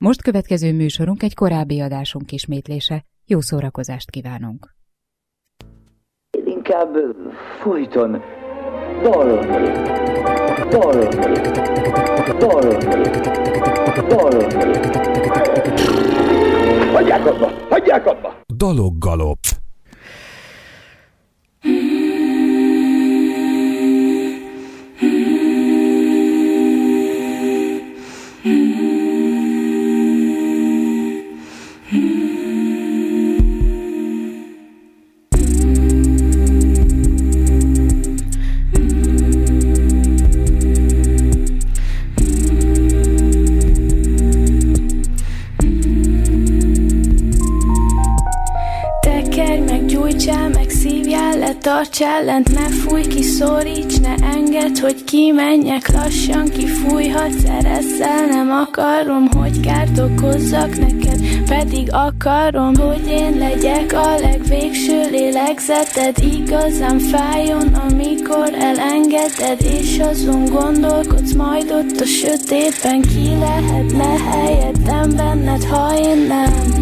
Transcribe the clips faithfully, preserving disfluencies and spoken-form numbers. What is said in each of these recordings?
Most következő műsorunk egy korábbi adásunk ismétlése. Jó szórakozást kívánunk! Én inkább folyton dalolnék, dalolnék, dalolnék, dalolnék. Hagyják abba, hagyják abba! Daloggalop. Tartsál lent, ne fújj ki, szoríts, ne engedd, hogy kimenjek, lassan kifújhatsz, eresszel, nem akarom, hogy kárt okozzak neked, pedig akarom, hogy én legyek a legvégső lélegzeted, igazán fájjon, amikor elengeded, és azon gondolkodsz, majd ott a sötétben ki lehetne helyettem benned, ha én nem.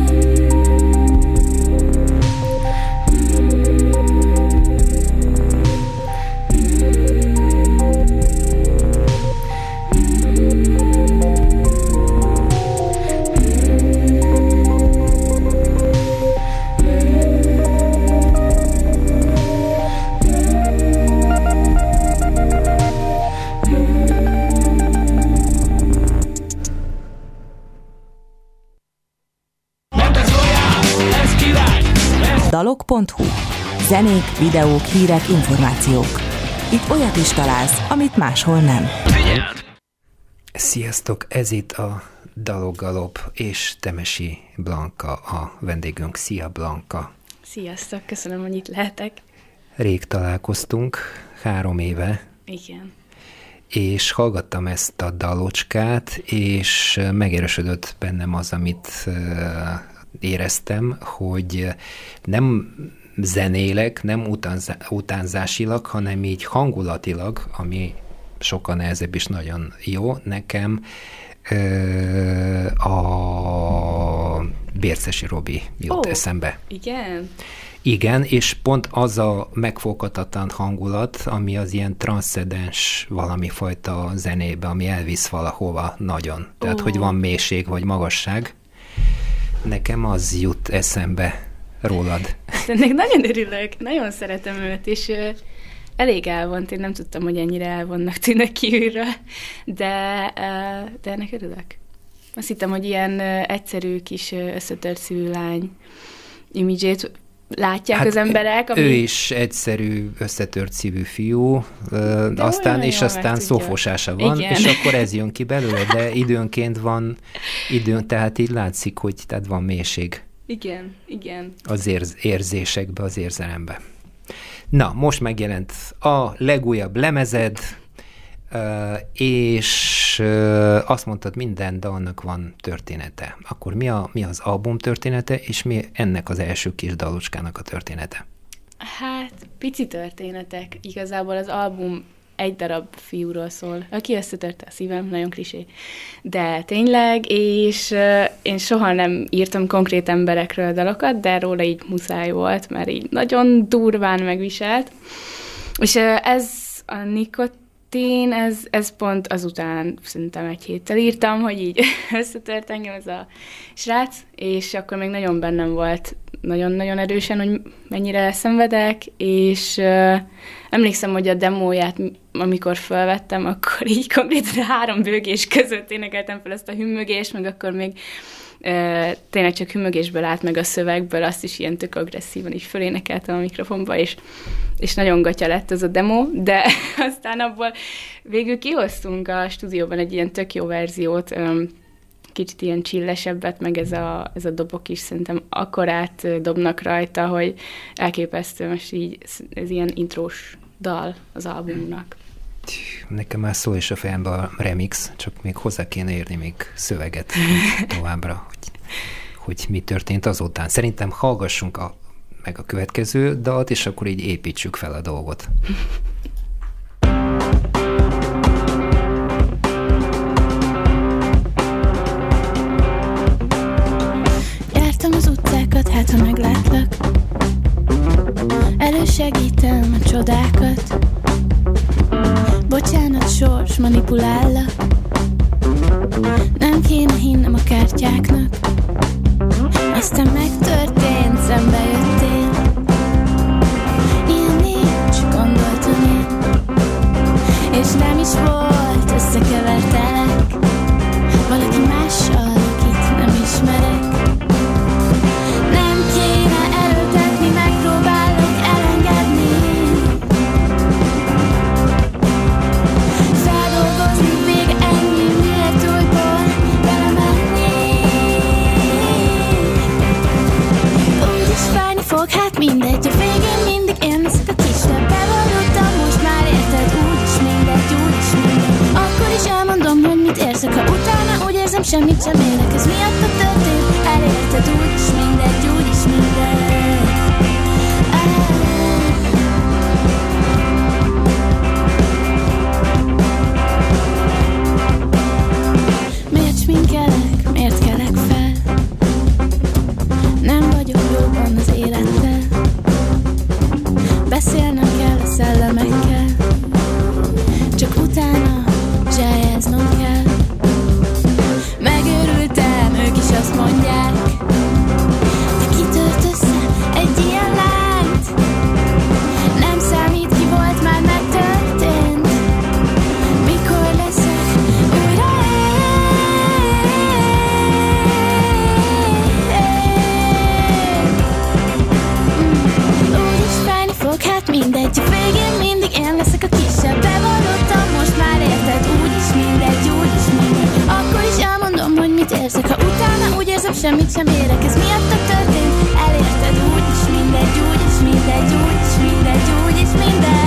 dalog pont hu. Zenék, videók, hírek, információk. Itt olyat is találsz, amit máshol nem. Sziasztok, ez itt a Daloggalop, és Temesi Blanka a vendégünk. Szia, Blanka! Sziasztok, köszönöm, hogy itt lehetek. Rég találkoztunk, három éve. Igen. És hallgattam ezt a dalocskát, és megerősödött bennem az, amit éreztem, hogy nem zenélek, nem utánzá, utánzásilag, hanem így hangulatilag, ami sokkal nehezebb és nagyon jó nekem, a Bércesi Robi jut oh, eszembe. Igen? Igen, és pont az a megfoghatatlan hangulat, ami az ilyen transzcendens valami fajta zenébe, ami elvisz valahova nagyon. Tehát, oh. hogy van mélység vagy magasság. Nekem az jut eszembe rólad. Ennek nagyon örülök, nagyon szeretem őt, és uh, elég elvont, én nem tudtam, hogy ennyire elvonnak tűnök kívülről, de, uh, de ennek örülök. Azt hittem, hogy ilyen uh, egyszerű kis uh, összetört szívű lány imidzsét látják hát az emberek. Ami... Ő is egyszerű, összetört szívű fiú, de aztán, és aztán szófosása van, igen. És akkor ez jön ki belőle, de időnként van, időn, tehát így látszik, hogy tehát van mélység. Igen, igen. Az érz, érzésekbe, az érzelembe. Na, most megjelent a legújabb lemezed, és azt mondtad, minden dalnak van története. Akkor mi, a, mi az album története, és mi ennek az első kis dalocskának a története? Hát, pici történetek. Igazából az album egy darab fiúról szól, aki összetörte a szívem, nagyon klisé. De tényleg, és uh, én soha nem írtam konkrét emberekről dalokat, de róla így muszáj volt, mert így nagyon durván megviselt. És uh, ez a Nikot Én ez, ez pont azután szerintem egy héttel írtam, hogy így összetört engem ez a srác, és akkor még nagyon bennem volt nagyon-nagyon erősen, hogy mennyire szenvedek, és uh, emlékszem, hogy a demóját, amikor felvettem, akkor így konkrétan három bőgés között énekeltem fel ezt a hümmögést, meg akkor még uh, tényleg csak hümmögésből állt meg a szövegből, azt is ilyen tök agresszívan így fölénekeltem a mikrofonba, és és nagyon gatya lett ez a demo, de aztán abból végül kihoztunk a stúdióban egy ilyen tök jó verziót, kicsit ilyen chillesebbet, meg ez a, ez a dobok is szerintem akkorát dobnak rajta, hogy elképesztő, most így ez ilyen intrós dal az albumnak. Nekem már szól is a fejembe a remix, csak még hozzá kéne érni még szöveget továbbra, hogy, hogy mi történt azután. Szerintem hallgassunk a meg a következő dalt, és akkor így építsük fel a dolgot. ha meglátlak. Elősegítem a csodákat. Bocsánat, sors, manipulállak. Nem kéne hinnem a kártyáknak. Aztán megtörtént, szembe jöttél. Ilyen nincs, gondoltam én. És nem is volt, összekevertelek valaki mással, akit nem ismerek. Nem kéne erőltetni, megpróbálok elengedni. Feldolgozni, vége ennyi, miért újból belemenni. Úgyis fájni fog, hát mindegy, a végén mindig én leszek a kisebb. Bevallottam, most már érted, úgyis mindegy, úgyis mindegy. Akkor is elmondom, hogy mit érzek, ha utána úgy érzem, semmit sem élek. Ez miatt a történt, elérted, úgyis mindegy, úgyis mindegy. Miért sminkelek, miért kelek fel? Nem vagyok jobban az élettel. Beszélnem kell a szellemekkel, csak utána zsájáznom kell. Megőrültem, ők is azt mondják, de kitört össze egy ilyen lányt. Nem számít, ki volt, már megtörtént. Mikor leszek újra én? Úgyis fájni fog, hát mindegy, a végén mindig én leszek a kisebb. Bevallottam, most már érted, úgyis mindegy, úgyis mindegy. Akkor is elmondom, hogy mit érzek, ha utána úgy érzem, semmit sem érek. Ez miatt a történt, elérted, úgyis mindegy, úgyis mindegy, úgyis mindegy, úgyis mindegy.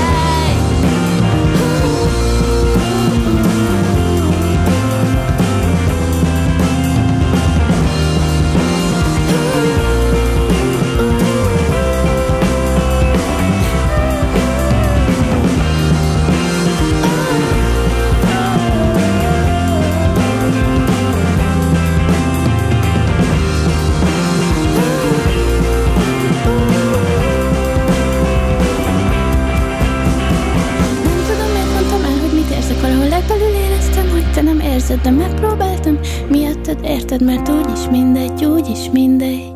De megpróbáltam, miattad érted, mert úgyis mindegy, úgyis mindegy.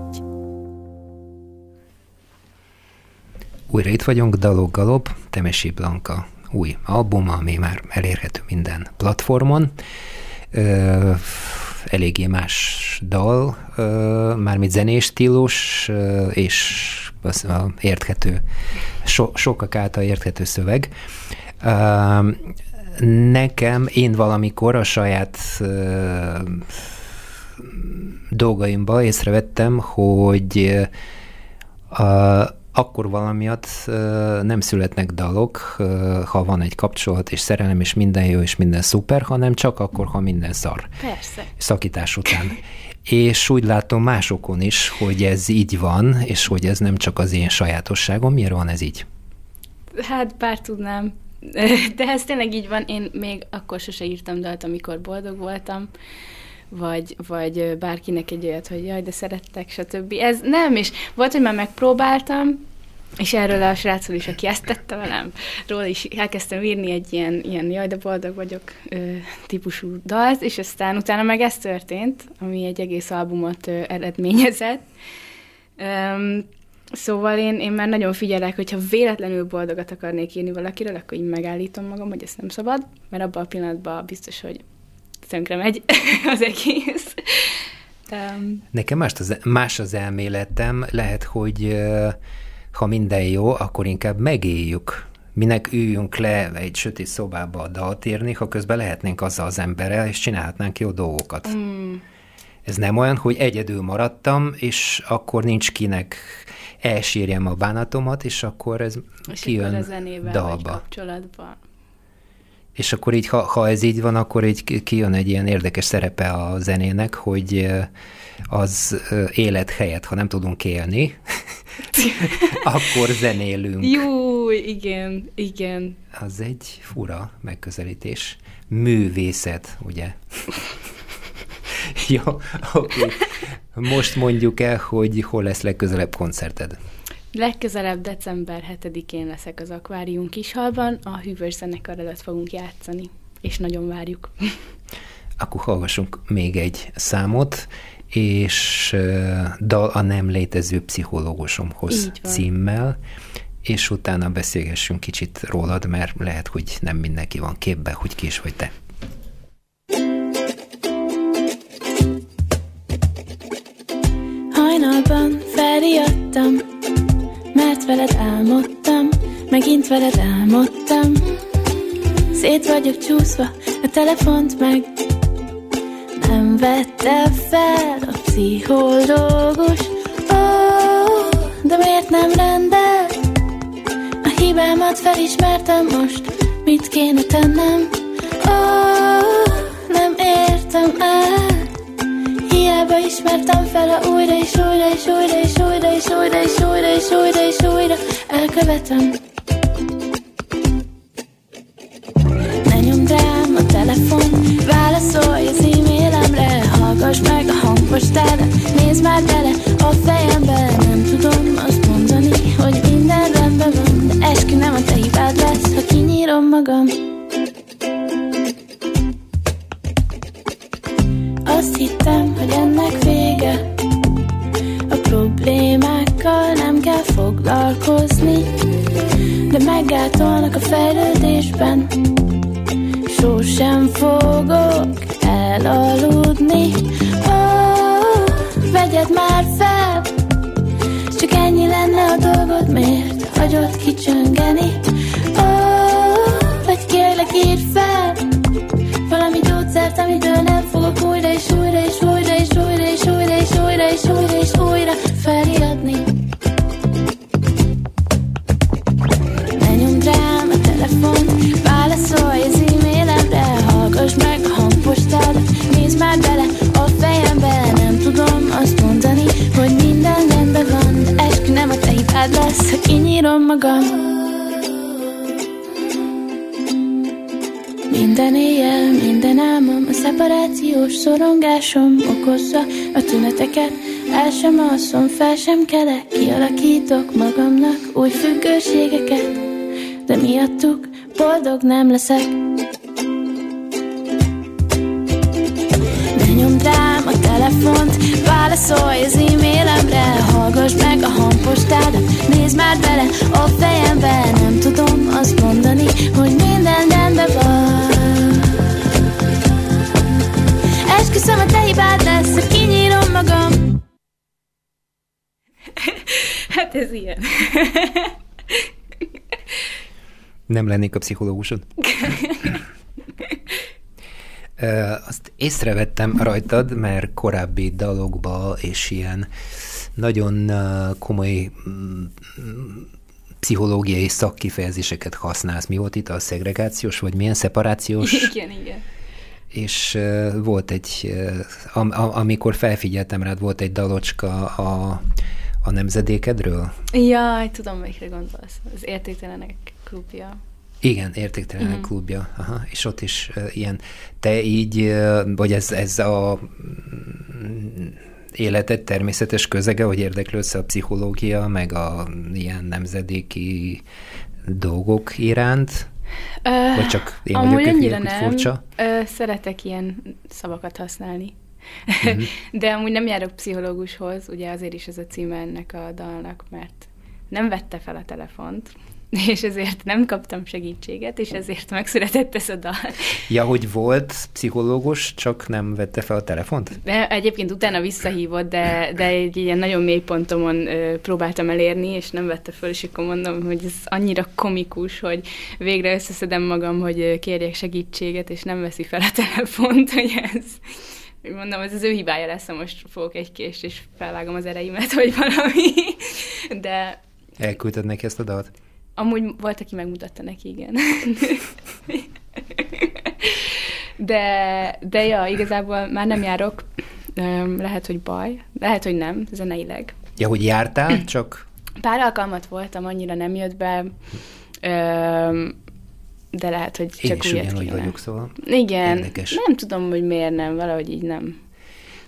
Újra itt vagyunk, Dalok Galop, Temesi Blanka új album, ami már elérhető minden platformon. Ö, eléggé más dal, ö, mármint zenés stílus, ö, és érthető, so, sokak által érthető szöveg. Ö, Nekem, én valamikor a saját uh, dolgaimban észrevettem, hogy uh, akkor valamiatt uh, nem születnek dalok, uh, ha van egy kapcsolat és szerelem, és minden jó, és minden szuper, hanem csak akkor, ha minden szar. Persze. Szakítás után. És úgy látom másokon is, hogy ez így van, és hogy ez nem csak az én sajátosságom. Miért van ez így? Hát bár tudnám. De ez tényleg így van, én még akkor sose írtam dalt, amikor boldog voltam, vagy, vagy bárkinek egy olyat, hogy jaj, de szerettek, stb. Ez nem, és volt, hogy már megpróbáltam, és erről a srácról is, aki ezt tette velem, róla is elkezdtem írni egy ilyen, ilyen jaj, de boldog vagyok ö, típusú dalt, és aztán utána meg ez történt, ami egy egész albumot ö, eredményezett. Öm, Szóval én, én már nagyon figyelek, hogyha véletlenül boldogat akarnék írni valakiről, akkor így megállítom magam, hogy ezt nem szabad, mert abban a pillanatban biztos, hogy tönkre megy az egész. Um, Nekem más az, más az elméletem, lehet, hogy ha minden jó, akkor inkább megéljük. Minek üljünk le egy sötét szobába a dalt írni, ha közben lehetnénk azzal az emberrel, és csinálhatnánk jó dolgokat. Mm. Ez nem olyan, hogy egyedül maradtam, és akkor nincs kinek elsírjem a bánatomat, és akkor ez és kijön akkor a zenével dalba. Kapcsolatban. És akkor így, ha, ha ez így van, akkor így kijön egy ilyen érdekes szerepe a zenének, hogy az élet helyett, ha nem tudunk élni, akkor zenélünk. Jó, igen, igen. Az egy fura megközelítés. Művészet, ugye? Jó, oké. Most mondjuk el, hogy hol lesz legközelebb koncerted. Legközelebb december hetedikén leszek az Akvárium Kishalban, a Hűvös zenekar előtt fogunk játszani, és nagyon várjuk. Akkor hallgassunk még egy számot, és uh, Dal a nem létező pszichológusomhoz címmel, és utána beszélgessünk kicsit rólad, mert lehet, hogy nem mindenki van képben, hogy ki is vagy te. Hajnalban felriadtam, mert veled álmodtam, megint veled álmodtam. Szét vagyok csúszva, a telefont meg nem vette fel a pszichológus. Ó, oh, de miért nem rendel? A hibámat felismertem most, mit kéne tennem? Ó, oh, nem értem el. Hiába ismertem fel, a újra és újra és újra és újra és újra és újra és újra és újra elkövetem. Ne nyomd rám a telefon, válaszolj az e-mailemre, hallgass meg a hangpostádat, nézd már bele a fejembe. Nem tudom azt mondani, hogy minden rendben van, de eskü nem a te hibád lesz, ha kinyírom magam. Azt hittem, hogy ennek vége, a problémákkal nem kell foglalkozni, de meggátolnak a fejlődésben, sosem fogok elaludni. Ó, vegyed már fel, csak ennyi lenne a dolgod, miért hagyod kicsöngeni? Ó, vagy kérlek írd fel valami gyógyszert, amitől nem fogok újra és újra és újra és újra és újra és újra és újra és újra felriadni. Ne nyomd rám a telefon, válaszolj az e-mailemre, hallgass meg a hangpostádat, nézd már bele a fejembe. Nem tudom azt mondani, hogy minden rendben van, de eskü nem a te hibád lesz, ha kinyírom magam. Minden éjjel, minden álmom, a szeparációs szorongásom okozza a tüneteket. El sem alszom, fel sem kelek, kialakítok magamnak új függőségeket, de miattuk boldog nem leszek. Ne nyomd rám a telefont, válaszolj az e-mailemre, hallgass meg a hangpostádat, nézd már bele a fejembe. Nem tudom azt mondani, hogy minden rendben van. Esküszöm, a te hibád lesz, hogy kinyírom magam. Hát ez ilyen. Nem lennék a pszichológusod? Azt észrevettem rajtad, mert korábbi dalokba és ilyen nagyon komoly pszichológiai szakkifejezéseket használsz. Mi volt itt a szegregációs, vagy milyen szeparációs? Igen, igen. És uh, volt egy, uh, am, am, amikor felfigyeltem rád, volt egy dalocska a, a nemzedékedről? Jaj, tudom, melyikre gondolsz. Az Értéktelenek klubja. Igen, Értéktelenek uh-huh. klubja. Aha. És ott is uh, ilyen, te így, uh, vagy ez, ez a életed természetes közege, hogy érdeklődsz a pszichológia, meg a ilyen nemzedéki dolgok iránt? Uh, Vagy csak én amúgy vagyok annyira egy nem. furcsa? Uh, szeretek ilyen szavakat használni. Uh-huh. De amúgy nem járok pszichológushoz, ugye azért is ez a címe ennek a dalnak, mert nem vette fel a telefont, és ezért nem kaptam segítséget, és ezért megszületett ez a dal. Ja, hogy volt pszichológus, csak nem vette fel a telefont? De egyébként utána visszahívott, de, de egy ilyen nagyon mély pontomon ö, próbáltam elérni, és nem vette föl, és akkor mondom, hogy ez annyira komikus, hogy végre összeszedem magam, hogy kérjek segítséget, és nem veszi fel a telefont, hogy ez... Mondom, ez az ő hibája lesz, ha most fogok egy kést, és felvágom az ereimet, vagy valami. De... Elküldted neki ezt a dalt? Amúgy volt, aki megmutatta neki, igen. De, de ja, igazából már nem járok. Lehet, hogy baj. Lehet, hogy nem, zeneileg. Ja, hogy jártál, csak... Pár alkalmat voltam, annyira nem jött be. De lehet, hogy csak Én is úgy ugyanúgy kéne. vagyok, szóval igen, érdekes. Nem tudom, hogy miért nem, valahogy így nem.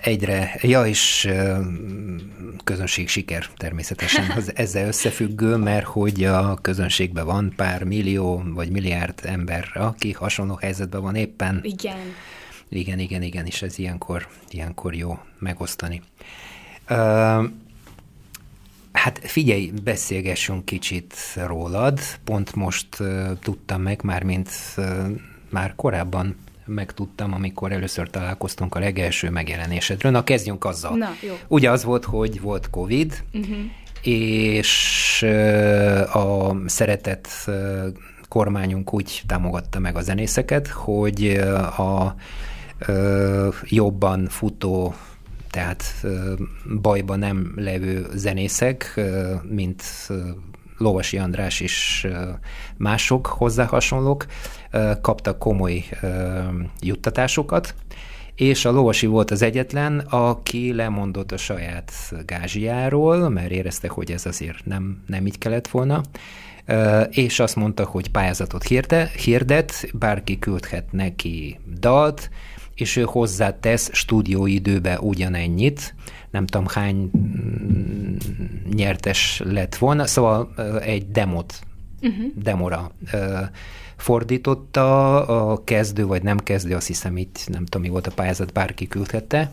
egyre, ja, és közönség siker természetesen az ezzel összefüggő, mert hogy a közönségben van pár millió vagy milliárd ember, aki hasonló helyzetben van éppen. Igen. Igen, igen, igen, és ez ilyenkor, ilyenkor jó megosztani. Uh, hát figyelj, beszélgessünk kicsit rólad. Pont most uh, tudtam meg, már mint uh, már korábban megtudtam, amikor először találkoztunk a legelső megjelenésedről. Na, kezdjünk azzal. Na, jó. Ugye az volt, hogy volt Covid, uh-huh. és a szeretett kormányunk úgy támogatta meg a zenészeket, hogy a jobban futó, tehát bajban nem levő zenészek, mint Lovasi András és mások hozzá hasonlók, kaptak komoly juttatásokat, és a Lovasi volt az egyetlen, aki lemondott a saját gázsiáról, mert érezte, hogy ez azért nem, nem így kellett volna, és azt mondta, hogy pályázatot hirde, hirdet, bárki küldhet neki dalt, és ő hozzátesz stúdióidőbe ugyanennyit, nem tudom hány nyertes lett volna, szóval egy demot, uh-huh. demora fordította a kezdő, vagy nem kezdő, azt hiszem itt, nem tudom, mi volt a pályázat, bárki küldhette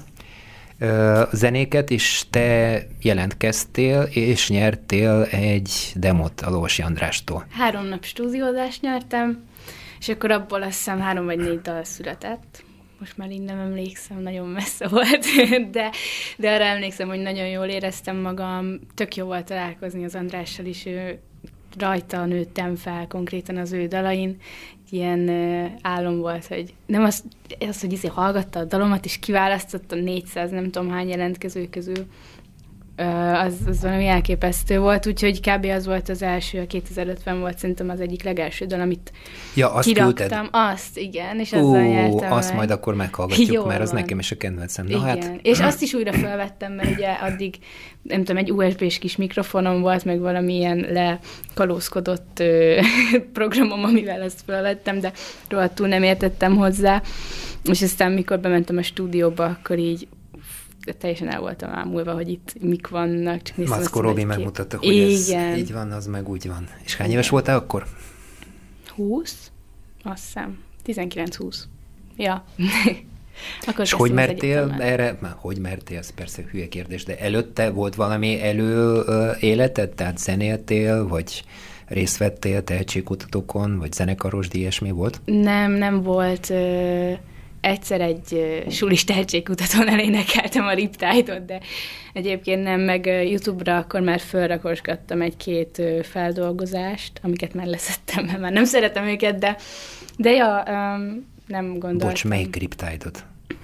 a zenéket, és te jelentkeztél, és nyertél egy demot a Lovasi Andrástól. Három nap stúdiózást nyertem, és akkor abból azt hiszem három vagy négy dal született. Most már így nem emlékszem, nagyon messze volt, de, de arra emlékszem, hogy nagyon jól éreztem magam, tök jó volt találkozni az Andrással is, ő rajta nőttem fel konkrétan az ő dalain, ilyen uh, álom volt, hogy nem az, az hogy izé hallgatta a dalomat, és kiválasztotta négyszáz, nem tudom hány jelentkező közül, uh, az, az valami elképesztő volt, úgyhogy kb. Az volt az első, a kétezer-ötven volt szerintem az egyik legelső dal, amit ja, azt kiraktam. Küldted? Azt, igen, és azzal Ó, nyertem azt meg. majd akkor meghallgatjuk, Jó mert az van. nekem is a kedvencem. No, igen, hát... és azt is újra felvettem, mert ugye addig, nem tudom, egy u es bé-s kis mikrofonom volt, meg valamilyen lekalózkodott ö, programom, amivel ezt felvettem, de rohadtul nem értettem hozzá, és aztán mikor bementem a stúdióba, akkor így teljesen el voltam ámulva, hogy itt mik vannak. Csak Maszkó Robi megmutatta, hogy igen. Ez így van, az meg úgy van. És hány éves voltál akkor? húsz? Azt hiszem. tizenkilenc-húsz. Ja. Akkor és hogy mertél erre? Már hogy mertél, ez persze hülye kérdés, de előtte volt valami elő életed? Tehát zenéltél, vagy részt vettél tehetségkutatókon, vagy zenekaros, ilyesmi volt? Nem, nem volt. Ö, egyszer egy ö, sulis tehetségkutatón elénekeltem a Riptide-ot, de egyébként nem, meg YouTube-ra akkor már fölrakosgattam egy-két ö, feldolgozást, amiket már leszettem, mert már nem szeretem őket, de, de ja, um, nem gondoltam. Bocs, melyik Riptide-ot?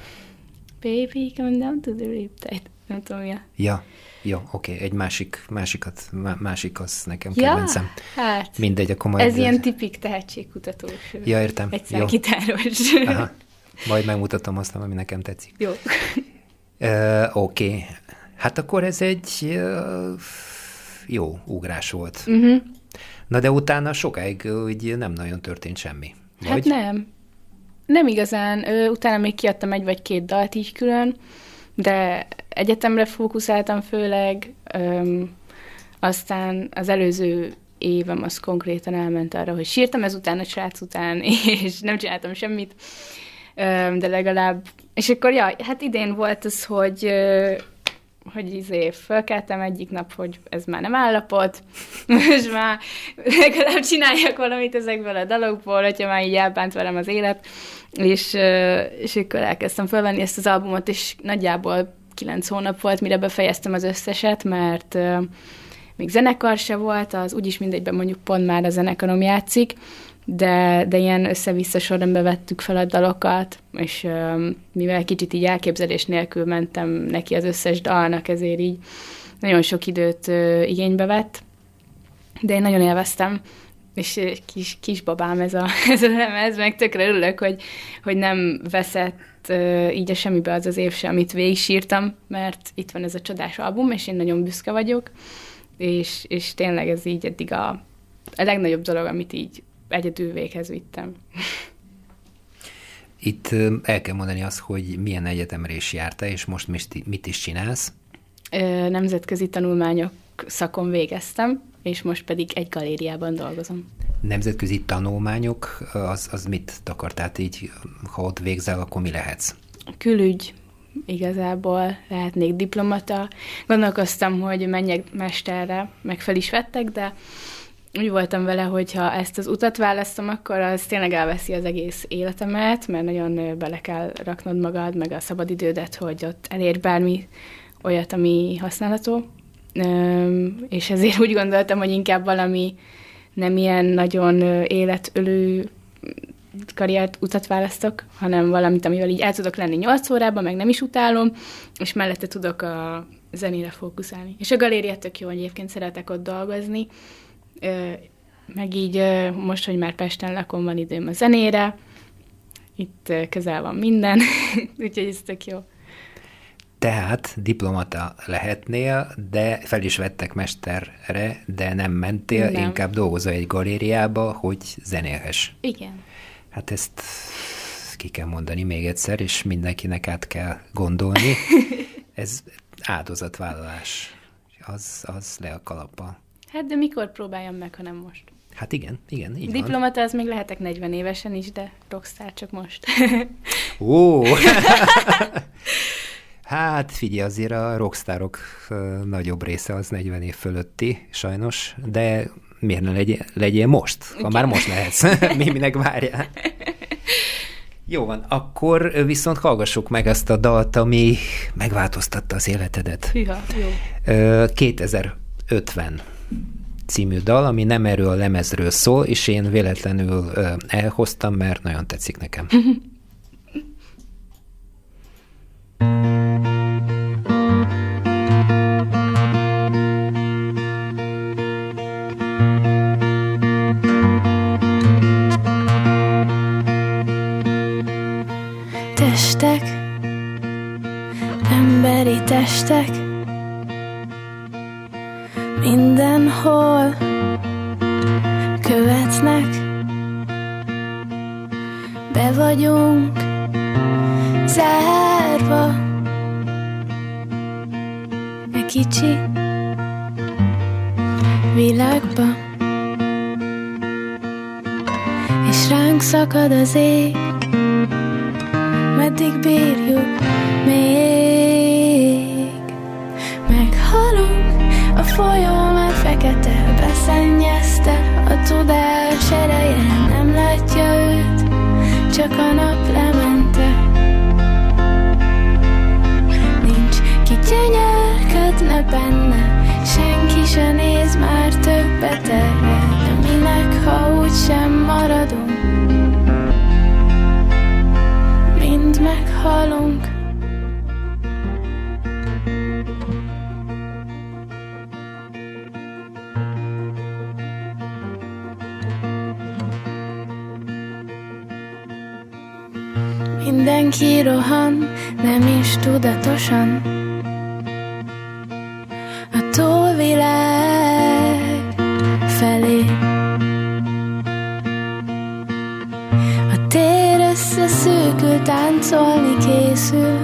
Baby, come down to the Riptide. Nem tudom, mi a... Ja, jó, oké, okay. Egy másik, másikat, másik az nekem ja, kedvencem. Hát, mindegy, akkor majd... Ez ilyen tipik tehetségkutatós. Ja, értem. Egyszer gitáros. Aha. Majd megmutatom azt, ami nekem tetszik. Jó. Uh, oké. Okay. Hát akkor ez egy uh, jó ugrás volt. Uh-huh. Na de utána sokáig úgy nem nagyon történt semmi. Vagy? Hát nem. Nem igazán. Ö, utána még kiadtam egy vagy két dalt így külön, de egyetemre fókuszáltam főleg, öm, aztán az előző évem az konkrétan elment arra, hogy sírtam ezután a srác után, és nem csináltam semmit, öm, de legalább, és akkor ja, hát idén volt az, hogy, ö, hogy izé fölkeltem egyik nap, hogy ez már nem állapot, most már legalább csináljak valamit ezekből a dalokból, hogyha már így elbánt velem az élet, és, és akkor elkezdtem felvenni ezt az albumot, és nagyjából kilenc hónap volt, mire befejeztem az összeset, mert uh, még zenekar se volt, az úgyis mindegyben mondjuk pont már a zenekarom játszik, de, de ilyen össze-vissza sorrendbe vettük fel a dalokat, és uh, mivel kicsit így elképzelés nélkül mentem neki az összes dalnak, ezért így nagyon sok időt uh, igénybe vett, de én nagyon élveztem, és kis, kisbabám ez a, ez a lemez, meg tökre örülök, hogy, hogy nem veszett uh, így a semmibe az az év sem, amit végig sírtam, mert itt van ez a csodás album, és én nagyon büszke vagyok, és, és tényleg ez így eddig a, a legnagyobb dolog, amit így egyedül véghez vittem. Itt el kell mondani azt, hogy milyen egyetemre is jártál, és most mit is csinálsz? Nemzetközi tanulmányok szakon végeztem, és most pedig egy galériában dolgozom. Nemzetközi tanulmányok, az, az mit takar? Tehát így, ha ott végzel, akkor mi lehetsz? Külügy, igazából lehetnék diplomata. Gondolkoztam, hogy menjek mesterre, meg fel is vettek, de úgy voltam vele, hogy ha ezt az utat választom, akkor az tényleg elveszi az egész életemet, mert nagyon bele kell raknod magad, meg a szabadidődet, hogy ott elérj bármi olyat, ami használható. És ezért úgy gondoltam, hogy inkább valami nem ilyen nagyon életölő karriert utat választok, hanem valamit, amivel így el tudok lenni nyolc órában, meg nem is utálom, és mellette tudok a zenére fókuszálni. És a galéria tök jó, egyébként szeretek ott dolgozni, meg így most, hogy már Pesten lakom, van időm a zenére, itt közel van minden, úgyhogy ez tök jó. Tehát diplomata lehetnél, de fel is vettek mesterre, de nem mentél, nem. Inkább dolgozol egy galériába, hogy zenélhess. Igen. Hát ezt ki kell mondani még egyszer, és mindenkinek át kell gondolni. Ez áldozatvállalás. Az, az le a kalappal. Hát de mikor próbáljam meg, ha nem most? Hát igen, igen, így diplomata, az még lehetek negyven évesen is, de rockstar csak most. Ó! Hát figyelj, azért a rockstarok nagyobb része az negyven év fölötti, sajnos, de miért ne legyél, legyél most, ha okay. Már most lehetsz. Mi minek várjál? Jó van, akkor viszont hallgassuk meg ezt a dalt, ami megváltoztatta az életedet. Hűha, jó. kétezer-ötven című dal, ami nem erről a lemezről szól, és én véletlenül elhoztam, mert nagyon tetszik nekem. Testek, emberi testek, mindenhol követnek, be vagyunk zárva e kicsi világba, és ránk szakad az ég. Meddig bírjuk még? Meghalunk, a folyó már fekete, beszennyezte, a tudás ereje nem látja őt, csak a nap lemente. Nincs ki gyönyörködne benne, senki se néz már többet erre, de minek, ha úgysem maradunk, mind meghalunk. Mindenki rohan, nem is tudatosan, a túlvilág felé. A tér összeszűkül, táncolni készül,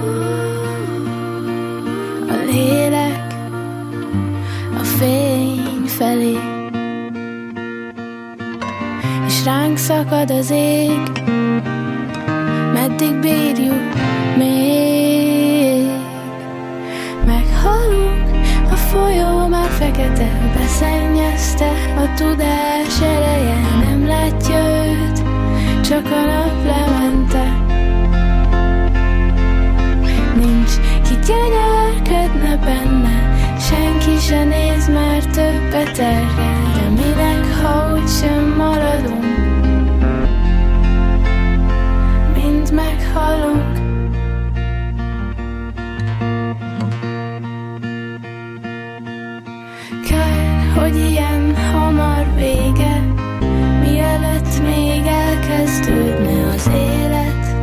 a lélek a fény felé. És ránk szakad az ég, meddig bírjuk még? Meghalunk, a folyó már fekete, beszennyezte, a tudás ereje nem látja őt, csak a nap lemente. Nincs ki gyönyörködne benne, senki se néz már többet erre, de minek, ha úgysem maradunk, mind meghalunk. Kár, hogy ilyen hamar vége, mielőtt még elkezdődne az élet.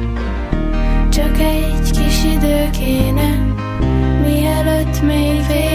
Csak egy kis idő kéne, mielőtt még vége.